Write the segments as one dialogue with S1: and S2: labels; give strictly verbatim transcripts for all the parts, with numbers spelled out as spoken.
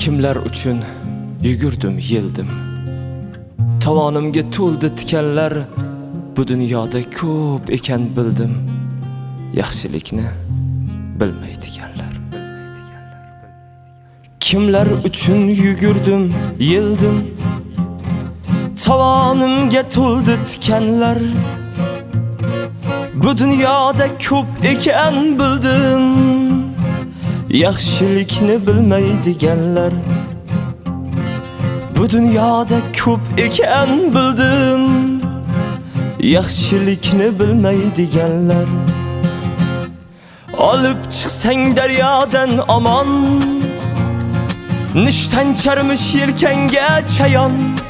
S1: Kimlar uchun yugurdim, yeldim. Tovonimga to'ldi tikanlar. Bu dunyoda ko'p ekan bildim. Yaxshilikni bilmaydiganlar. Kimlar uchun yugurdim, yeldim. Tovonimga to'ldi tikanlar. Bu dunyoda ko'p ekan bildim. Yaxshilikni bilmaydiganlar. Bu dunyoda ko'p ekan bildim. Yaxshilikni bilmaydiganlar. Olib chiqsang daryodan omon, nishtan charmish yelkanga chayon.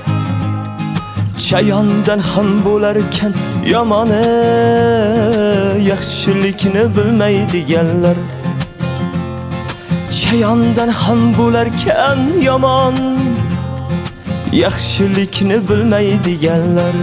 S1: Chayondan ham bo'larkan yomoni, yaxshilikni bilmaydiganlar. Chayondan ham bo'larkan yomon, yaxshilikni bilmaydiganlar.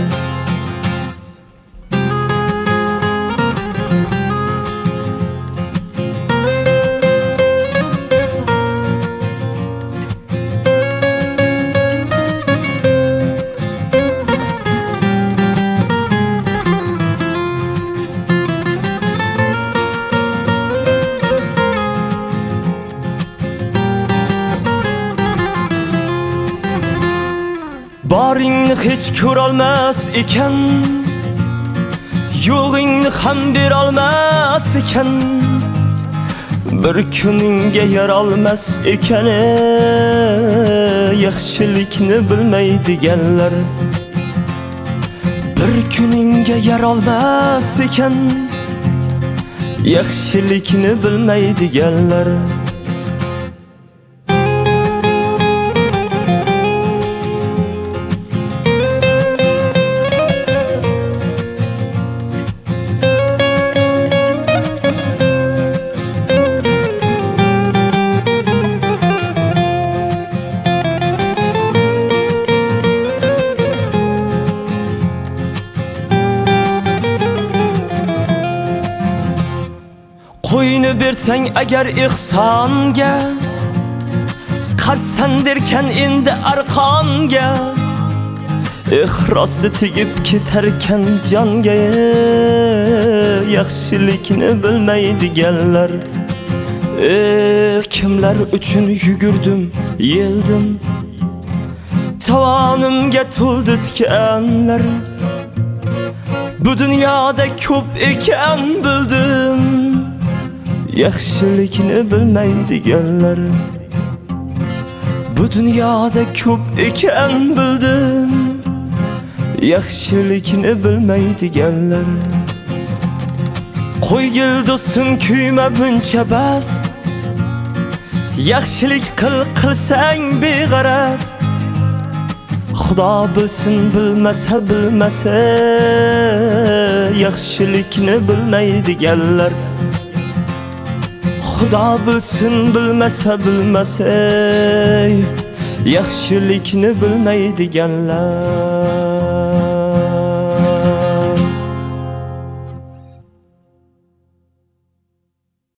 S1: Boringni hech ko'rolmas ekan, yo'g'ingni ham berolmas ekan. Bir kuningga yarolmas ekan, yaxshilikni bilmaydiganlar. Bir kuningga yarolmas ekan, yaxshilikni bilmaydiganlar. Qo'yni bersang agar ihsonga, qassan derkan endi arqonga. Ixrosni tegib ketarkan jonga, yaxshilikni bilmaydiganlar. Eh, kimlar uchun yugurdim, yeldim. Tovonimga to'ldi tikanlar. Bu dunyoda ko'p ekan bildim. Yaxshilikni bilmaydiganlar. Bu dunyoda ko'p ekan bildim. Yaxshilikni bilmaydiganlar. Qo'ygil do'stim, kuyma buncha bas. Yaxshilik qil, qilsang beg'araz. Xudo bilsin, bilmasa bilmasa, yaxshilikni bilmaydiganlar. Xudo bilsin, bilmasa bilmasa, yaxshilikni bilmaydiganlar.